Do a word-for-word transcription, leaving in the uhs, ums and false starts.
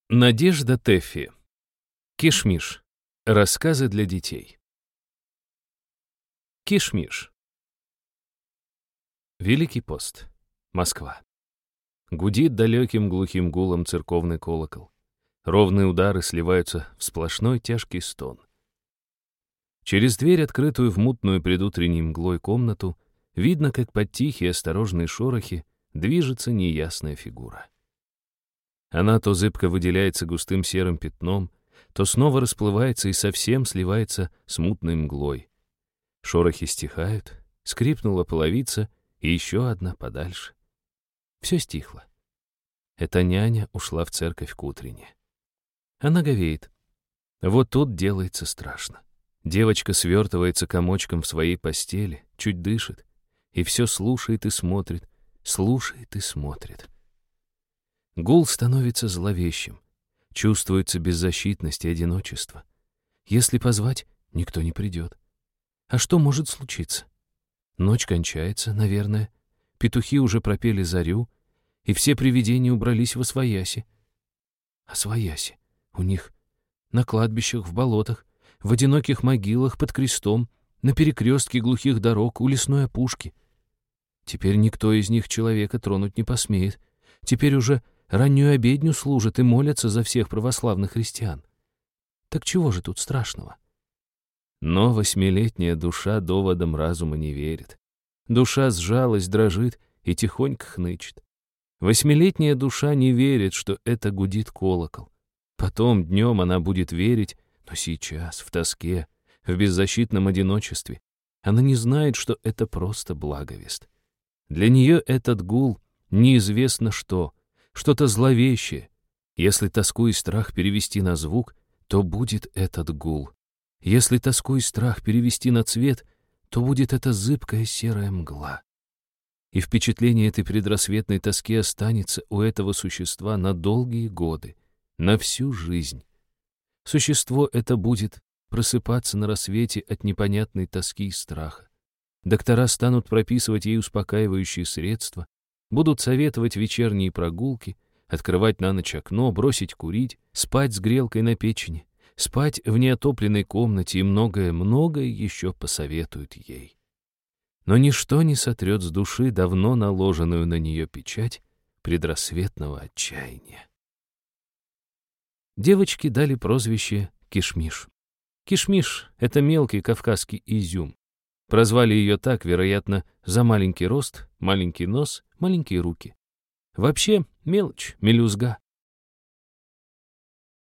Надежда Тэффи. Кишмиш. Рассказы для детей. Кишмиш. Великий пост. Москва. Гудит далеким глухим гулом церковный колокол. Ровные удары сливаются в сплошной тяжкий стон. Через дверь, открытую в мутную предутренней мглой комнату, видно, как под тихие осторожные шорохи движется неясная фигура. Она то зыбко выделяется густым серым пятном, то снова расплывается и совсем сливается с мутной мглой. Шорохи стихают, скрипнула половица, и еще одна подальше. Все стихло. Эта няня ушла в церковь к утренне. Она говеет. Вот тут делается страшно. Девочка свертывается комочком в своей постели, чуть дышит, и все слушает и смотрит, слушает и смотрит. Гул становится зловещим. Чувствуется беззащитность и одиночество. Если позвать, никто не придет. А что может случиться? Ночь кончается, наверное. Петухи уже пропели зарю, и все привидения убрались восвояси. Освояси. У них на кладбищах, в болотах, в одиноких могилах, под крестом, на перекрестке глухих дорог, у лесной опушки. Теперь никто из них человека тронуть не посмеет. Теперь уже раннюю обедню служат и молятся за всех православных христиан. Так чего же тут страшного? Но восьмилетняя душа доводам разума не верит. Душа сжалась, дрожит и тихонько хнычет. Восьмилетняя душа не верит, что это гудит колокол. Потом днем она будет верить, но сейчас, в тоске, в беззащитном одиночестве, она не знает, что это просто благовест. Для нее этот гул неизвестно что, что-то зловещее. Если тоску и страх перевести на звук, то будет этот гул. Если тоску и страх перевести на цвет, то будет эта зыбкая серая мгла. И впечатление этой предрассветной тоски останется у этого существа на долгие годы, на всю жизнь. Существо это будет просыпаться на рассвете от непонятной тоски и страха. Доктора станут прописывать ей успокаивающие средства, будут советовать вечерние прогулки, открывать на ночь окно, бросить курить, спать с грелкой на печени, спать в неотопленной комнате и многое-многое еще посоветуют ей. Но ничто не сотрет с души давно наложенную на нее печать предрассветного отчаяния. Девочке дали прозвище Кишмиш. Кишмиш — это мелкий кавказский изюм. Прозвали ее так, вероятно, за маленький рост, маленький нос, маленькие руки. Вообще мелочь, мелюзга.